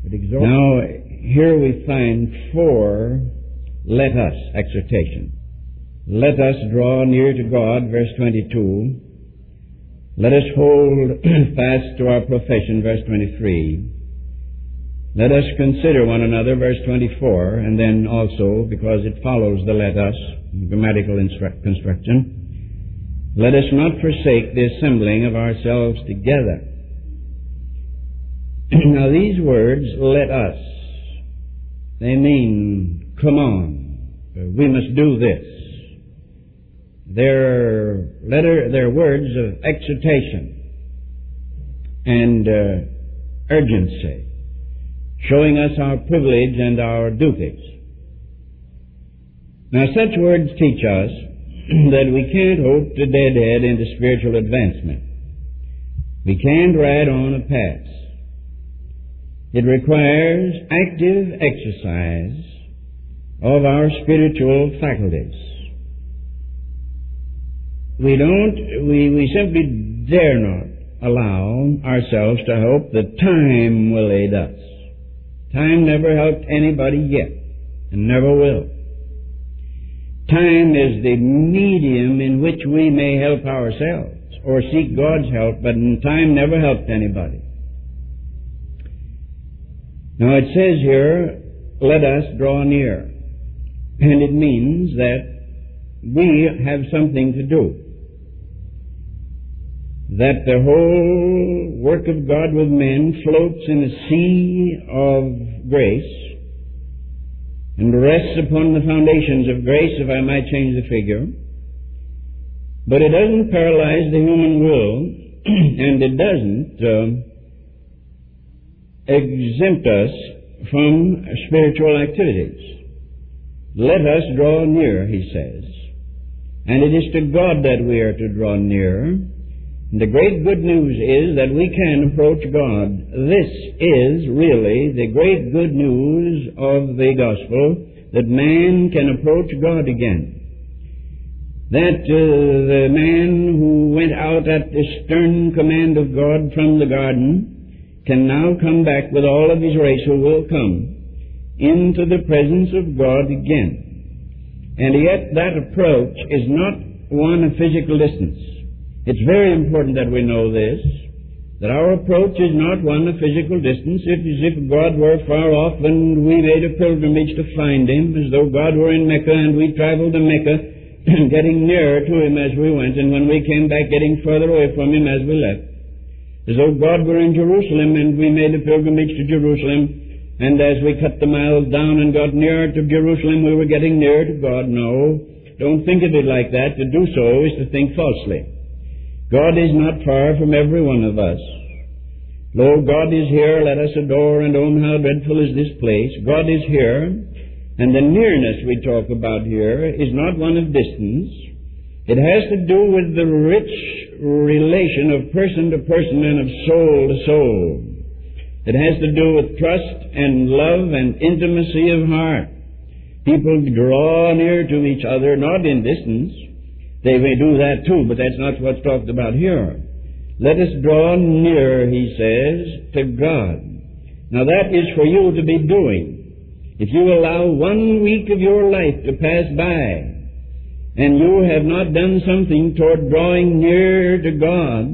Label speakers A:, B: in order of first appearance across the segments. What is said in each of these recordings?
A: Now, here we find 4 let us exhortation. Let us draw near to God, verse 22. Let us hold fast to our profession, verse 23. Let us consider one another, verse 24, and then also, because it follows the let us, grammatical construction, let us not forsake the assembling of ourselves together. Now these words, let us, they mean, come on, we must do this. They're words of exhortation and urgency, showing us our privilege and our duties. Now such words teach us that we can't hope to deadhead into spiritual advancement. We can't ride on a path. It requires active exercise of our spiritual faculties. We simply dare not allow ourselves to hope that time will aid us. Time never helped anybody yet, and never will. Time is the medium in which we may help ourselves, or seek God's help, but time never helped anybody. Now it says here, let us draw near. And it means that we have something to do. That the whole work of God with men floats in a sea of grace and rests upon the foundations of grace, if I might change the figure. But it doesn't paralyze the human will, and it doesn't exempt us from spiritual activities. Let us draw near, he says. And it is to God that we are to draw near. And the great good news is that we can approach God. This is really the great good news of the gospel, that man can approach God again. That the man who went out at the stern command of God from the garden can now come back with all of his race who will come into the presence of God again. And yet that approach is not one of physical distance. It's very important that we know this, that our approach is not one of physical distance. It is as if God were far off and we made a pilgrimage to find Him, as though God were in Mecca and we traveled to Mecca, getting nearer to Him as we went, and when we came back, getting further away from Him as we left. As though God were in Jerusalem and we made a pilgrimage to Jerusalem, and as we cut the miles down and got nearer to Jerusalem, we were getting nearer to God. No, don't think of it like that. To do so is to think falsely. God is not far from every one of us. Lo, God is here, let us adore, and oh, how dreadful is this place. God is here, and the nearness we talk about here is not one of distance. It has to do with the rich relation of person to person and of soul to soul. It has to do with trust and love and intimacy of heart. People draw near to each other, not in distance. They may do that too, but that's not what's talked about here. Let us draw near, he says, to God. Now that is for you to be doing. If you allow 1 week of your life to pass by, and you have not done something toward drawing near to God,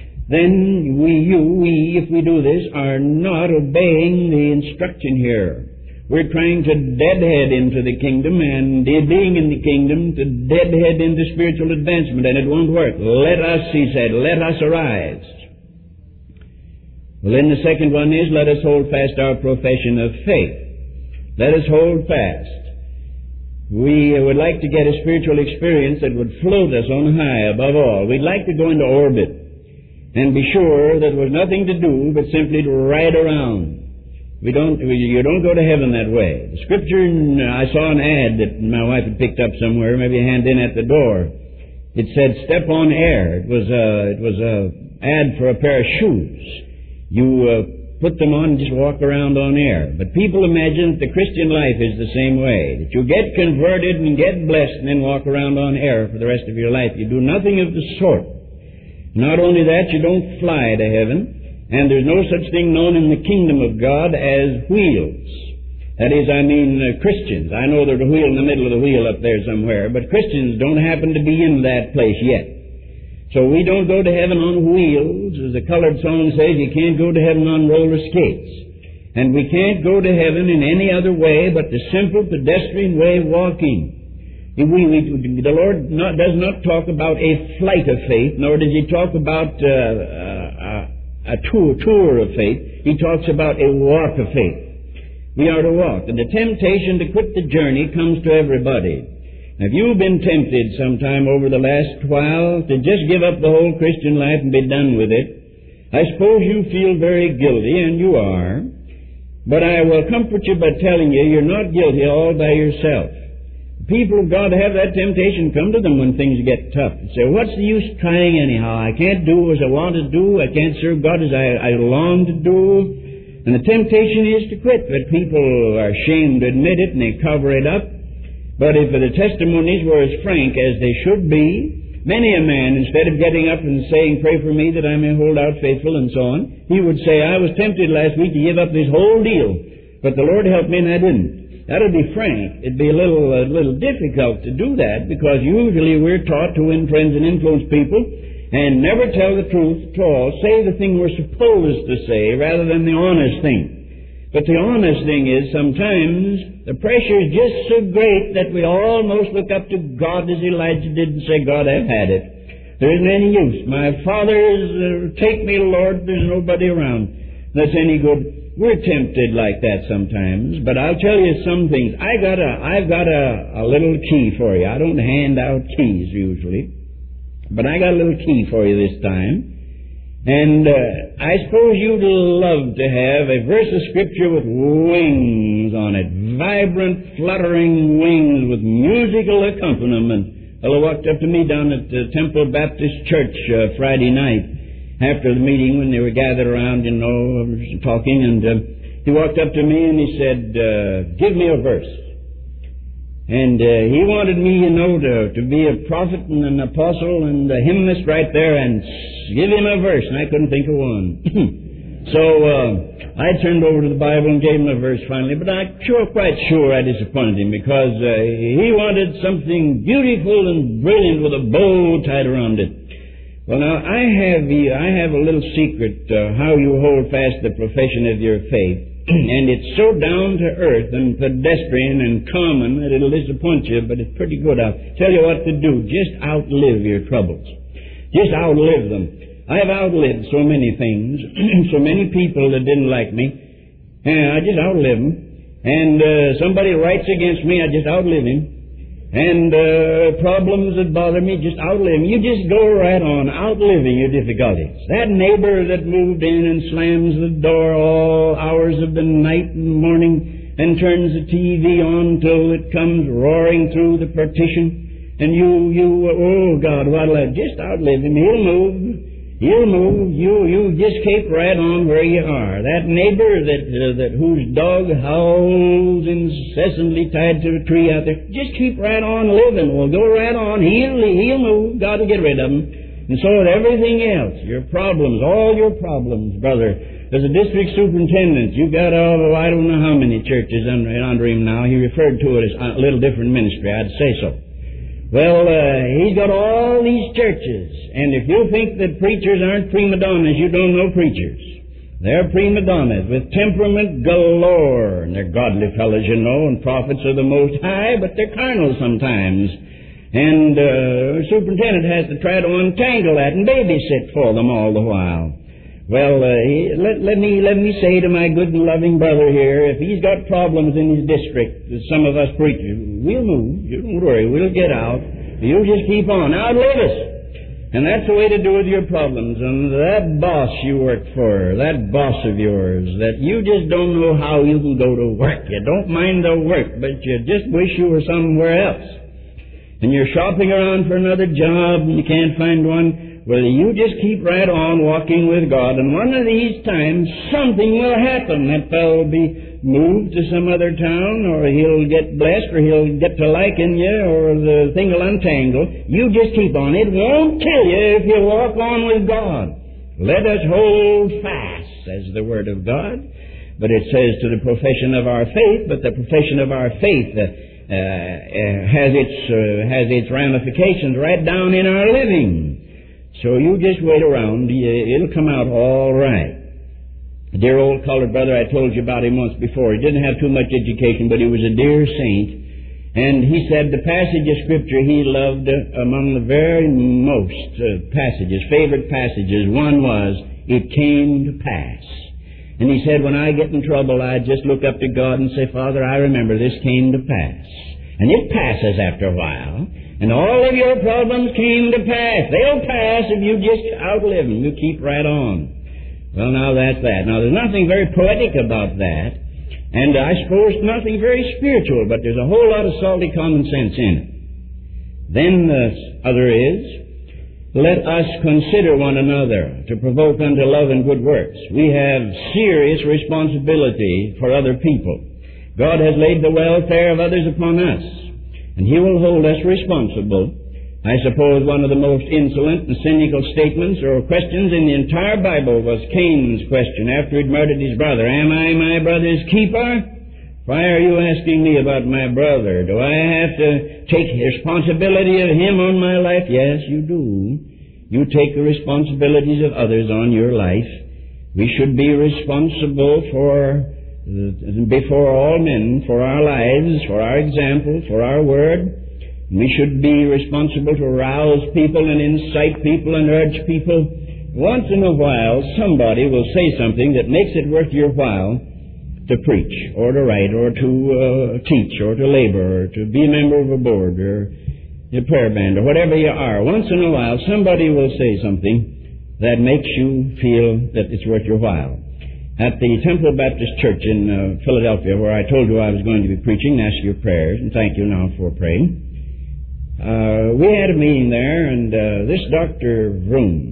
A: then we, if we do this, are not obeying the instruction here. We're trying to deadhead into the kingdom, and being in the kingdom, to deadhead into spiritual advancement, and it won't work. Let us, he said, let us arise. Well, then the second one is, let us hold fast our profession of faith. Let us hold fast. We would like to get a spiritual experience that would float us on high above all. We'd like to go into orbit and be sure that there was nothing to do but simply to ride around. You don't go to heaven that way. The scripture, I saw an ad that my wife had picked up somewhere, maybe a hand in at the door. It said, step on air. It was a ad for a pair of shoes. You put them on and just walk around on air. But people imagine that the Christian life is the same way, that you get converted and get blessed and then walk around on air for the rest of your life. You do nothing of the sort. Not only that, you don't fly to heaven. And there's no such thing known in the kingdom of God as wheels. That is, Christians. I know there's a wheel in the middle of the wheel up there somewhere, but Christians don't happen to be in that place yet. So we don't go to heaven on wheels. As the colored song says, you can't go to heaven on roller skates. And we can't go to heaven in any other way but the simple pedestrian way of walking. The Lord does not talk about a flight of faith, nor does He talk about a tour of faith. He talks about a walk of faith. We are to walk. And the temptation to quit the journey comes to everybody. Now, if you've been tempted sometime over the last while to just give up the whole Christian life and be done with it, I suppose you feel very guilty, and you are. But I will comfort you by telling you you're not guilty all by yourself. People of God have that temptation come to them when things get tough. They say, what's the use trying anyhow? I can't do as I want to do. I can't serve God as I long to do. And the temptation is to quit. But people are ashamed to admit it and they cover it up. But if the testimonies were as frank as they should be, many a man, instead of getting up and saying, pray for me that I may hold out faithful and so on, he would say, I was tempted last week to give up this whole deal, but the Lord helped me and I didn't. That would be frank. It'd be a little difficult to do that because usually we're taught to win friends and influence people and never tell the truth at all. Say the thing we're supposed to say rather than the honest thing. But the honest thing is sometimes the pressure is just so great that we almost look up to God as Elijah did and say, God, I've had it. There isn't any use. My father's, take me, Lord, there's nobody around that's any good. We're tempted like that sometimes, but I'll tell you some things. I've got a little key for you. I don't hand out keys usually, but I got a little key for you this time. And I suppose you'd love to have a verse of Scripture with wings on it, vibrant, fluttering wings with musical accompaniment. Well, he walked up to me down at the Temple Baptist Church Friday night. After the meeting, when they were gathered around, talking, and he walked up to me and he said, give me a verse. And he wanted me, to be a prophet and an apostle and a hymnist right there and give him a verse, and I couldn't think of one. So I turned over to the Bible and gave him a verse finally, but I'm quite sure I disappointed him because he wanted something beautiful and brilliant with a bow tied around it. Well, now, I have a little secret how you hold fast the profession of your faith, and it's so down to earth and pedestrian and common that it'll disappoint you, but it's pretty good. I'll tell you what to do. Just outlive your troubles. Just outlive them. I have outlived so many things, so many people that didn't like me, and I just outlive them. And somebody writes against me, I just outlive him. And problems that bother me, just outlive them. You just go right on, outliving your difficulties. That neighbor that moved in and slams the door all hours of the night and morning and turns the TV on till it comes roaring through the partition. And oh God, what'll I just outlive him? He'll move. You just keep right on where you are. That neighbor that whose dog howls incessantly tied to a tree out there, just keep right on living. We'll go right on. He'll move. God will get rid of him. And so with everything else, your problems, all your problems, brother. As a district superintendent, you've got I don't know how many churches under him now. He referred to it as a little different ministry. I'd say so. Well, he's got all these churches, and if you think that preachers aren't prima donnas, you don't know preachers. They're prima donnas with temperament galore, and they're godly fellows, and prophets of the Most High, but they're carnal sometimes. And superintendent has to try to untangle that and babysit for them all the while. Well, let me say to my good and loving brother here, if he's got problems in his district, as some of us preachers, we'll move. You don't worry. We'll get out. You just keep on. Outlive us. And that's the way to do with your problems. And that boss you work for, that boss of yours, that you just don't know how you can go to work. You don't mind the work, but you just wish you were somewhere else. And you're shopping around for another job and you can't find one. Well, you just keep right on walking with God, and one of these times something will happen. That fellow will be moved to some other town, or he'll get blessed, or he'll get to liking you, or the thing will untangle. You just keep on. It won't kill you if you walk on with God. Let us hold fast, says the Word of God. But it says to the profession of our faith, but the profession of our faith has its ramifications right down in our living. So you just wait around. It'll come out all right. A dear old colored brother, I told you about him once before. He didn't have too much education, but he was a dear saint. And he said the passage of Scripture he loved among the very most favorite passages, one was, it came to pass. And he said, when I get in trouble, I just look up to God and say, Father, I remember this came to pass. And it passes after a while. And all of your problems came to pass. They'll pass if you just outlive them. You keep right on. Well, now that's that. Now, there's nothing very poetic about that. And I suppose nothing very spiritual, but there's a whole lot of salty common sense in it. Then the other is, let us consider one another to provoke unto love and good works. We have serious responsibility for other people. God has laid the welfare of others upon us, and He will hold us responsible. I suppose one of the most insolent and cynical statements or questions in the entire Bible was Cain's question after he'd murdered his brother. Am I my brother's keeper? Why are you asking me about my brother? Do I have to take responsibility of him on my life? Yes, you do. You take the responsibilities of others on your life. We should be responsible before all men for our lives, for our example, for our word. We should be responsible to rouse people and incite people and urge people. Once in a while, somebody will say something that makes it worth your while to preach, or to write, or to teach, or to labor, or to be a member of a board, or a prayer band, or whatever you are. Once in a while, somebody will say something that makes you feel that it's worth your while. At the Temple Baptist Church in Philadelphia, where I told you I was going to be preaching, ask your prayers, and thank you now for praying. We had a meeting there, and this Dr. Vroom,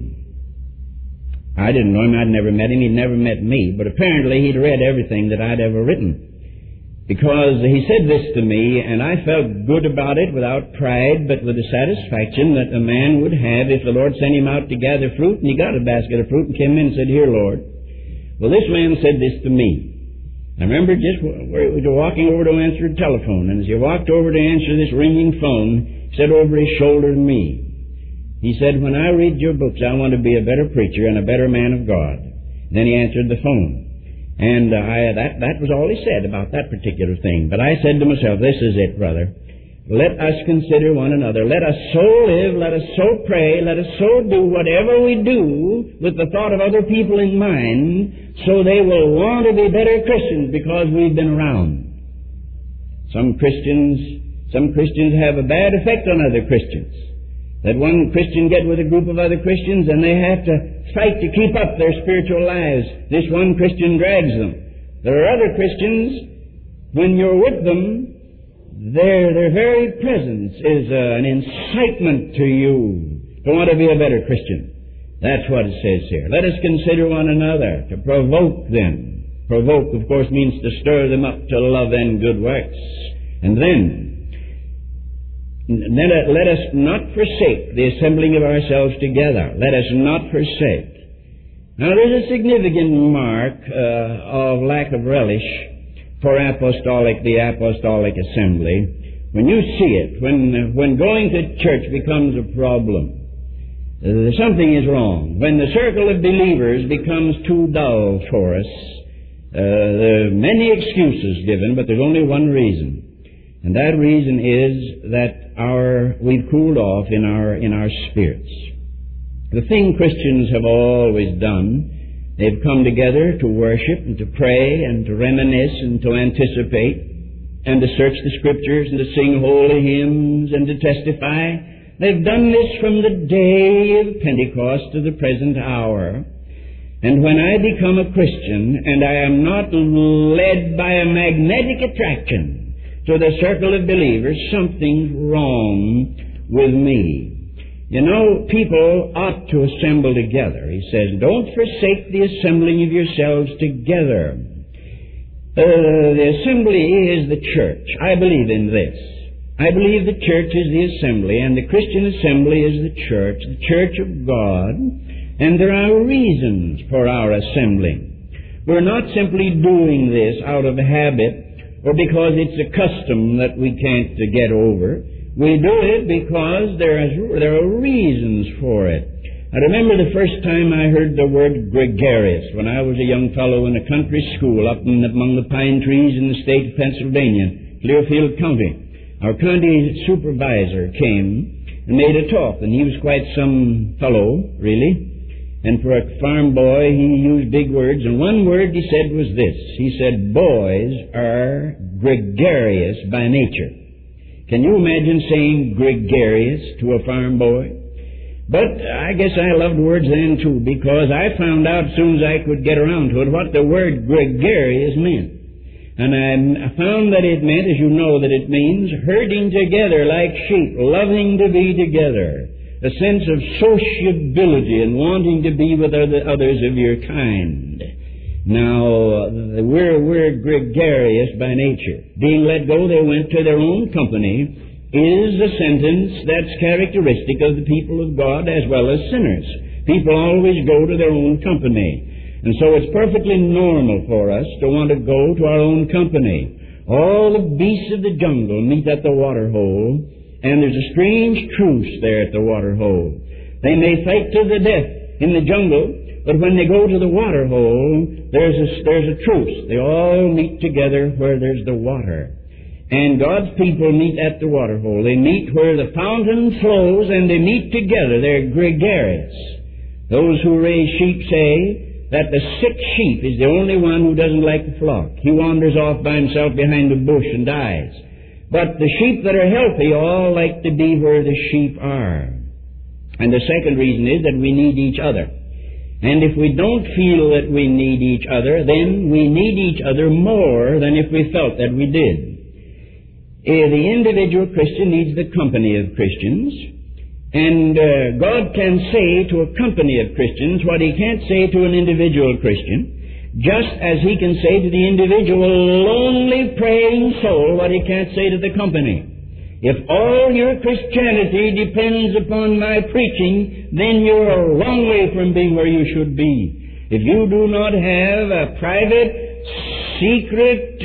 A: I didn't know him, I'd never met him, he'd never met me, but apparently he'd read everything that I'd ever written. Because he said this to me, and I felt good about it without pride, but with the satisfaction that a man would have if the Lord sent him out to gather fruit, and he got a basket of fruit and came in and said, "Here, Lord." Well, this man said this to me. I remember just walking over to answer the telephone, and as he walked over to answer this ringing phone, he said over his shoulder to me, he said, "When I read your books, I want to be a better preacher and a better man of God." Then he answered the phone. And that was all he said about that particular thing. But I said to myself, this is it, brother. Let us consider one another. Let us so live, let us so pray, let us so do whatever we do with the thought of other people in mind, so they will want to be better Christians because we've been around. Some Christians have a bad effect on other Christians. That one Christian get with a group of other Christians and they have to fight to keep up their spiritual lives. This one Christian drags them. There are other Christians, when you're with them, their very presence is an incitement to you to want to be a better Christian. That's what it says here. Let us consider one another, to provoke them. Provoke, of course, means to stir them up to love and good works. And then let us not forsake the assembling of ourselves together. Let us not forsake. Now, there's a significant mark of lack of relish for the apostolic assembly. When you see it, when going to church becomes a problem, something is wrong. When the circle of believers becomes too dull for us, there are many excuses given, but there's only one reason. And that reason is that we've cooled off in our spirits. The thing Christians have always done, they've come together to worship and to pray and to reminisce and to anticipate and to search the Scriptures and to sing holy hymns and to testify. They've done this from the day of Pentecost to the present hour. And when I become a Christian and I am not led by a magnetic attraction to the circle of believers, something's wrong with me. You know, people ought to assemble together. He says, don't forsake the assembling of yourselves together. The assembly is the church. I believe in this. I believe the church is the assembly, and the Christian assembly is the church of God. And there are reasons for our assembling. We're not simply doing this out of habit or because it's a custom that we can't get over. We do it because there are reasons for it. I remember the first time I heard the word gregarious when I was a young fellow in a country school up among the pine trees in the state of Pennsylvania, Clearfield County. Our county supervisor came and made a talk, and he was quite some fellow, really. And for a farm boy, he used big words, and one word he said was this. He said, boys are gregarious by nature. Can you imagine saying gregarious to a farm boy? But I guess I loved words then too, because I found out as soon as I could get around to it what the word gregarious meant. And I found that it meant, as you know, that it means herding together like sheep, loving to be together, a sense of sociability and wanting to be with others of your kind. Now, we're gregarious by nature. Being let go, they went to their own company, is a sentence that's characteristic of the people of God as well as sinners. People always go to their own company. And so it's perfectly normal for us to want to go to our own company. All the beasts of the jungle meet at the water hole, and there's a strange truce there at the water hole. They may fight to the death in the jungle, but when they go to the water hole, there's a truce. They all meet together where there's the water. And God's people meet at the water hole. They meet where the fountain flows, and they meet together. They're gregarious. Those who raise sheep say that the sick sheep is the only one who doesn't like the flock. He wanders off by himself behind a bush and dies. But the sheep that are healthy all like to be where the sheep are. And the second reason is that we need each other. And if we don't feel that we need each other, then we need each other more than if we felt that we did. The individual Christian needs the company of Christians, and God can say to a company of Christians what He can't say to an individual Christian, just as He can say to the individual lonely praying soul what He can't say to the company. If all your Christianity depends upon my preaching, then you're a long way from being where you should be. If you do not have a private, secret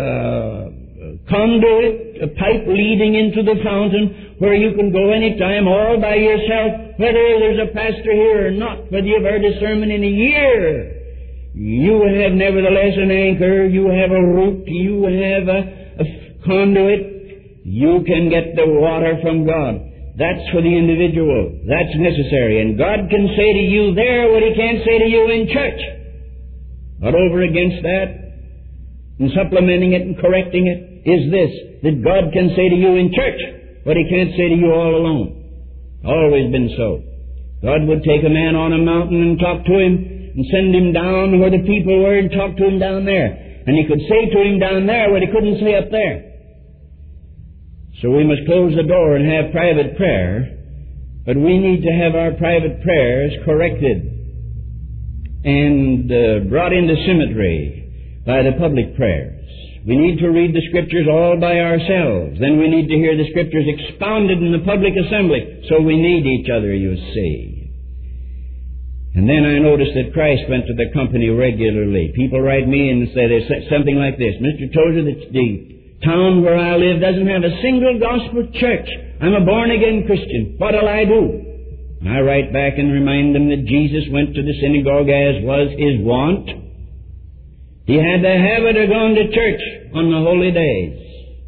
A: conduit, a pipe leading into the fountain where you can go any time all by yourself, whether there's a pastor here or not, whether you've heard a sermon in a year, you have nevertheless an anchor, you have a root, you have a conduit, you can get the water from God. That's for the individual. That's necessary. And God can say to you there what He can't say to you in church. But over against that, and supplementing it and correcting it, is this, that God can say to you in church what He can't say to you all alone. Always been so. God would take a man on a mountain and talk to him and send him down where the people were and talk to him down there. And He could say to him down there what He couldn't say up there. So we must close the door and have private prayer, but we need to have our private prayers corrected and brought into symmetry by the public prayers. We need to read the Scriptures all by ourselves. Then we need to hear the Scriptures expounded in the public assembly. So we need each other, you see. And then I noticed that Christ went to the company regularly. People write me and say something like this: Mr. Tozer, the town where I live doesn't have a single gospel church. I'm a born-again Christian. What'll I do? And I write back and remind them that Jesus went to the synagogue as was His wont. He had the habit of going to church on the holy days.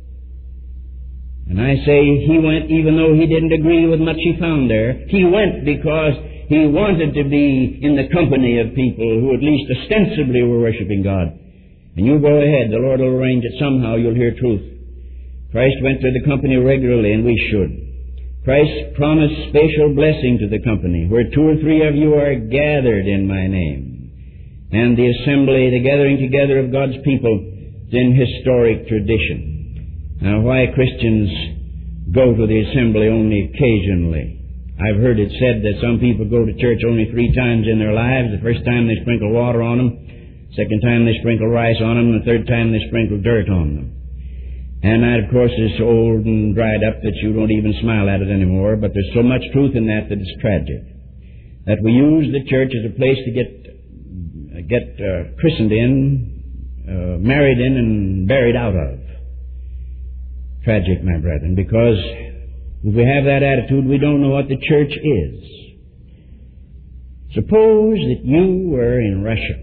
A: And I say He went even though He didn't agree with much He found there. He went because He wanted to be in the company of people who at least ostensibly were worshiping God. And you go ahead. The Lord will arrange it somehow. You'll hear truth. Christ went to the company regularly, and we should. Christ promised special blessing to the company, where 2 or 3 of you are gathered in my name. And the assembly, the gathering together of God's people, is in historic tradition. Now, why Christians go to the assembly only occasionally? I've heard it said that some people go to church only 3 times in their lives. The first time they sprinkle water on them, second time they sprinkle rice on them, and the third time they sprinkle dirt on them. And that, of course, is so old and dried up that you don't even smile at it anymore, but there's so much truth in that it's tragic. that we use the church as a place to get christened in, married in, and buried out of. Tragic, my brethren, because if we have that attitude, we don't know what the church is. Suppose that you were in Russia,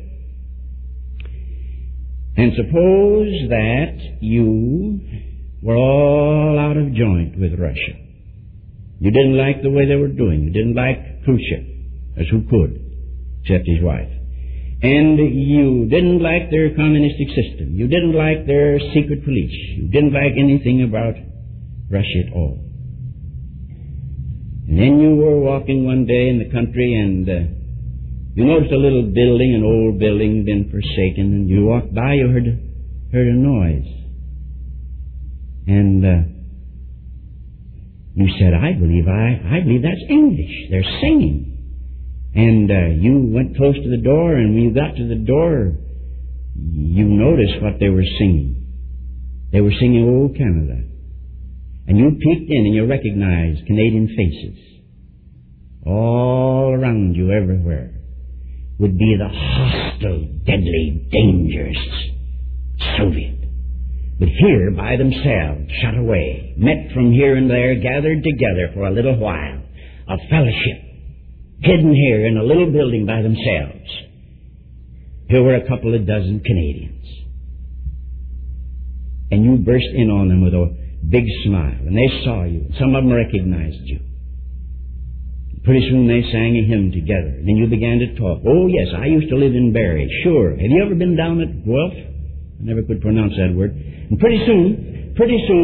A: and suppose that you were all out of joint with Russia. You didn't like the way they were doing. You didn't like Khrushchev, as who could, except his wife. And you didn't like their communistic system. You didn't like their secret police. You didn't like anything about Russia at all. And then you were walking one day in the country, and you noticed a little building, an old building, been forsaken, and you walked by, you heard a noise. And you said, I believe that's English. They're singing. And you went close to the door, and when you got to the door, you noticed what they were singing. They were singing Old Canada. And you peeked in, and you recognized Canadian faces. All around you, everywhere, would be the hostile, deadly, dangerous Soviet. But here, by themselves, shut away, met from here and there, gathered together for a little while, a fellowship, hidden here in a little building by themselves. Here were a couple of dozen Canadians. And you burst in on them with a big smile, and they saw you. Some of them recognized you. Pretty soon they sang a hymn together, and then you began to talk. Oh, yes, I used to live in Barrie. Sure. Have you ever been down at Guelph? I never could pronounce that word. And pretty soon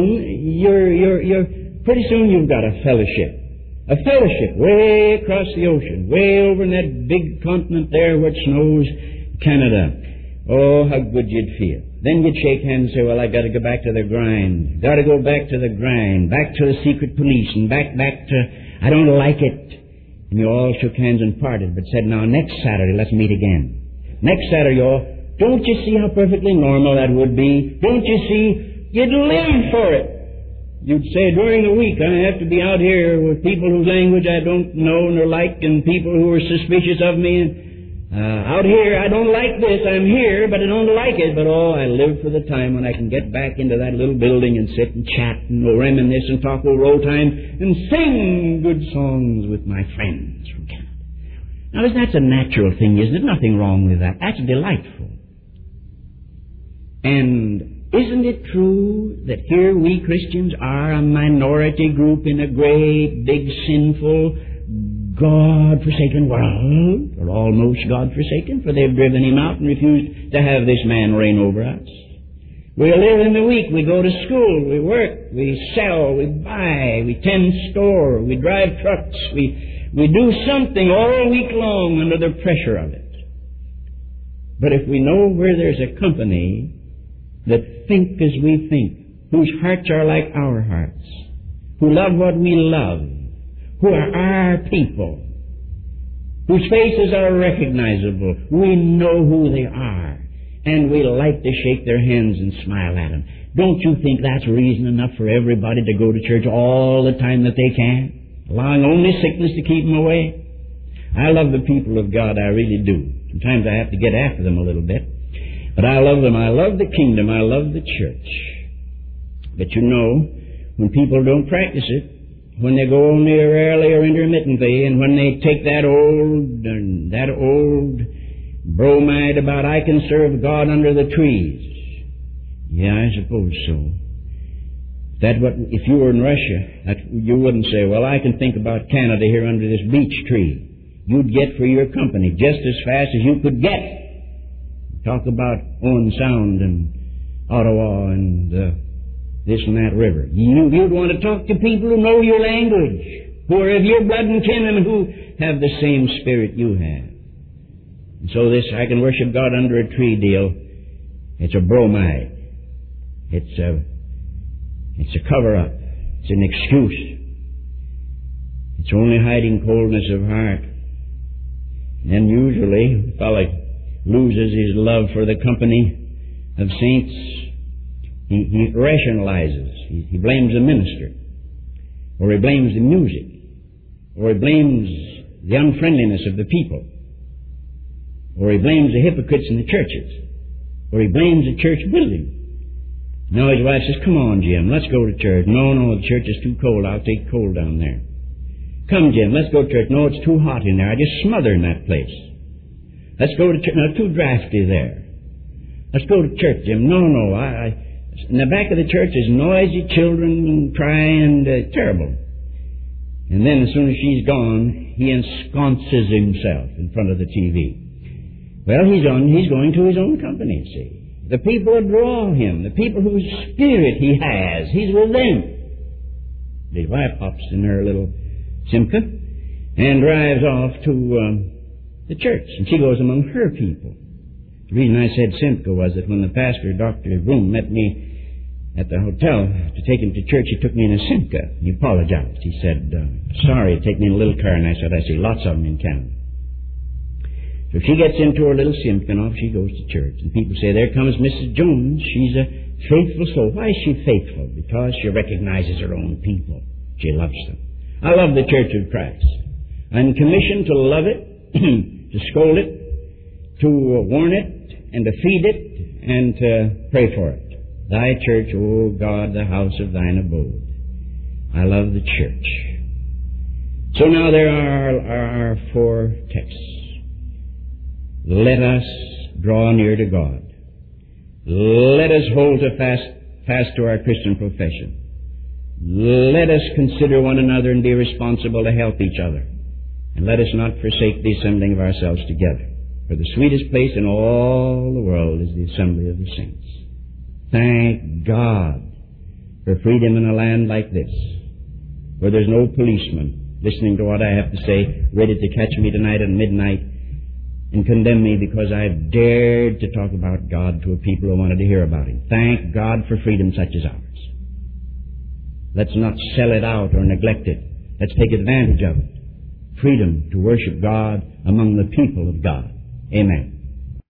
A: you've got a fellowship. A fellowship way across the ocean, way over in that big continent there where it snows, Canada. Oh, how good you'd feel. Then you'd shake hands and say, well, I got to go back to the grind. Got to go back to the grind, back to the secret police, and back to, I don't like it. And you all shook hands and parted, but said, now, next Saturday, let's meet again. Next Saturday, y'all, don't you see how perfectly normal that would be? Don't you see? You'd live for it. You'd say, during the week, I have to be out here with people whose language I don't know nor like, and people who are suspicious of me. Out here, I don't like this. I'm here, but I don't like it. But, I live for the time when I can get back into that little building and sit and chat and reminisce and talk over old time and sing good songs with my friends from Canada. Now, that's a natural thing, isn't it? Nothing wrong with that. That's delightful. And isn't it true that here we Christians are a minority group in a great, big, sinful, God-forsaken world, or almost God-forsaken, for they've driven him out and refused to have this man reign over us? We live in the week, we go to school, we work, we sell, we buy, we tend store, we drive trucks, we do something all week long under the pressure of it. But if we know where there's a company that think as we think, whose hearts are like our hearts, who love what we love, who are our people, whose faces are recognizable, we know who they are, and we like to shake their hands and smile at them. Don't you think that's reason enough for everybody to go to church all the time that they can, allowing only sickness to keep them away? I love the people of God, I really do. Sometimes I have to get after them a little bit. But I love them. I love the kingdom. I love the church. But you know, when people don't practice it, when they go only rarely or intermittently, and when they take that old bromide about I can serve God under the trees. Yeah, I suppose so. If you were in Russia, you wouldn't say, well, I can think about Canada here under this beech tree. You'd get for your company just as fast as you could get. Talk about Owen Sound and Ottawa and this and that river. You'd want to talk to people who know your language, who are of your blood and kin, and who have the same spirit you have. And so this I can worship God under a tree deal, it's a bromide. It's a cover-up. It's an excuse. It's only hiding coldness of heart. And then usually a fellow loses his love for the company of saints. He rationalizes. He blames the minister, or he blames the music, or he blames the unfriendliness of the people. Or he blames the hypocrites in the churches. Or he blames the church building. No, his wife says, come on, Jim, let's go to church. No, the church is too cold. I'll take cold down there. Come, Jim, let's go to church. No, it's too hot in there. I just smother in that place. Let's go to church. No, it's too drafty there. Let's go to church, Jim. No. In the back of the church is noisy children crying, terrible. And then as soon as she's gone, he ensconces himself in front of the TV. Well, he's going to his own company, see. The people draw him, the people whose spirit he has, he's with them. His wife hops in her little Simca and drives off to the church, and she goes among her people. The reason I said Simca was that when the pastor, Dr. Broom, met me at the hotel to take him to church, he took me in a Simca. He apologized. He said, sorry, take me in a little car. And I said, I see lots of them in Canada. So she gets into her little Simca and off she goes to church. And people say, there comes Mrs. Jones. She's a faithful soul. Why is she faithful? Because she recognizes her own people. She loves them. I love the Church of Christ. I'm commissioned to love it, to scold it, to warn it, and to feed it, and to pray for it. Thy church, O God, the house of thine abode. I love the church. So now there are our 4 texts. Let us draw near to God. Let us hold fast to our Christian profession. Let us consider one another and be responsible to help each other. And let us not forsake the assembling of ourselves together. For the sweetest place in all the world is the assembly of the saints. Thank God for freedom in a land like this, where there's no policeman listening to what I have to say, ready to catch me tonight at midnight and condemn me because I've dared to talk about God to a people who wanted to hear about Him. Thank God for freedom such as ours. Let's not sell it out or neglect it. Let's take advantage of it. Freedom to worship God among the people of God. Amen.